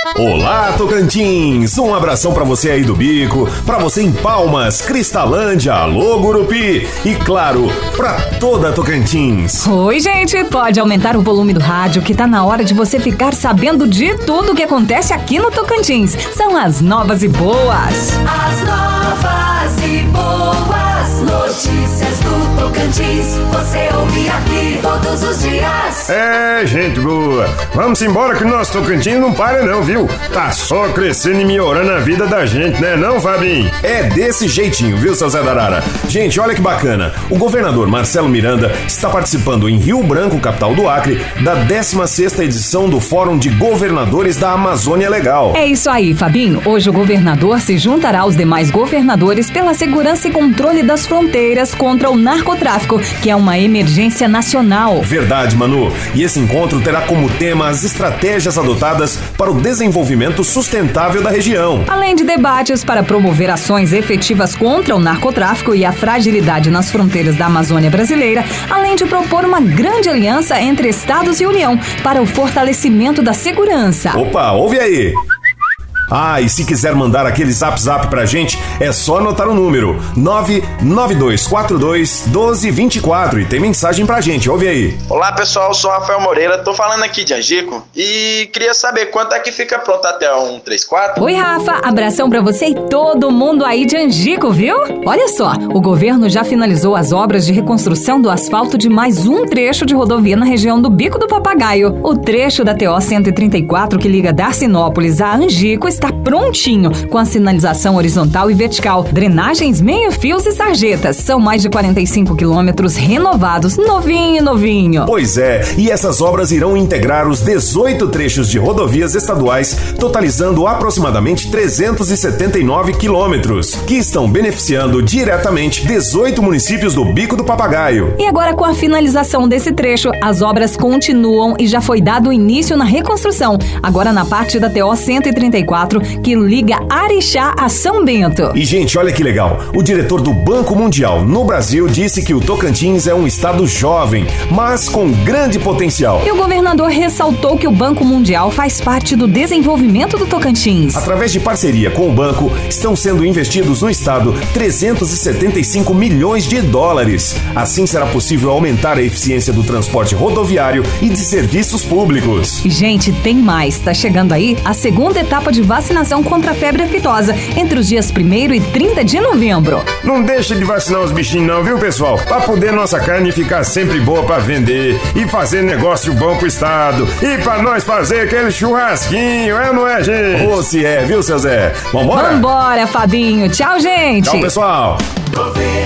Olá, Tocantins! Um abração pra você aí do Bico, pra você em Palmas, Cristalândia, alô, Gurupi e, claro, pra toda Tocantins. Oi, gente! Pode aumentar o volume do rádio que tá na hora de você ficar sabendo de tudo que acontece aqui no Tocantins. São as novas e boas. As novas e boas notícias do Tocantins. Você ouve aqui todos os dias. É, gente boa. Vamos embora que o nosso Tocantins não para não, viu? Tá só crescendo e melhorando a vida da gente, né não, Fabinho? É desse jeitinho, viu, seu Zé Darara? Gente, olha que bacana. O governador Marcelo Miranda está participando em Rio Branco, capital do Acre, da 16ª edição do Fórum de Governadores da Amazônia Legal. É isso aí, Fabinho. Hoje o governador se juntará aos demais governadores pela segurança e controle das fronteiras contra o narcotráfico, que é uma emergência nacional. Verdade, Manu. E esse encontro terá como tema as estratégias adotadas para o desenvolvimento sustentável da região. Além de debates para promover ações efetivas contra o narcotráfico e a fragilidade nas fronteiras da Amazônia brasileira, além de propor uma grande aliança entre estados e União para o fortalecimento da segurança. Opa, ouve aí! Ah, e se quiser mandar aquele zap pra gente, é só anotar o número 992421224 e tem mensagem pra gente, ouve aí. Olá pessoal, eu sou o Rafael Moreira, tô falando aqui de Angico e queria saber quanto é que fica pronto até o 134? Oi Rafa, abração pra você e todo mundo aí de Angico, viu? Olha só, o governo já finalizou as obras de reconstrução do asfalto de mais um trecho de rodovia na região do Bico do Papagaio. O trecho da TO 134 que liga Darcinópolis a Angico está prontinho, com a sinalização horizontal e vertical, drenagens, meio-fios e sarjetas. São mais de 45 quilômetros renovados, novinho. Pois é, e essas obras irão integrar os 18 trechos de rodovias estaduais, totalizando aproximadamente 379 quilômetros, que estão beneficiando diretamente 18 municípios do Bico do Papagaio. E agora, com a finalização desse trecho, as obras continuam e já foi dado início na reconstrução, agora na parte da TO 134, que liga Arixá a São Bento. E, gente, olha que legal. O diretor do Banco Mundial no Brasil disse que o Tocantins é um estado jovem, mas com grande potencial. E o governador ressaltou que o Banco Mundial faz parte do desenvolvimento do Tocantins. Através de parceria com o banco, estão sendo investidos no estado 375 milhões de dólares. Assim será possível aumentar a eficiência do transporte rodoviário e de serviços públicos. Gente, tem mais. Tá chegando aí a segunda etapa de vacinação contra a febre aftosa, entre os dias 1º e 30 de novembro. Não deixe de vacinar os bichinhos não, viu, pessoal? Pra poder nossa carne ficar sempre boa pra vender e fazer negócio bom pro estado e pra nós fazer aquele churrasquinho, é ou não é, gente? Ô, se é, viu, seu Zé? Vambora? Vambora, Fabinho. Tchau, gente. Tchau, pessoal.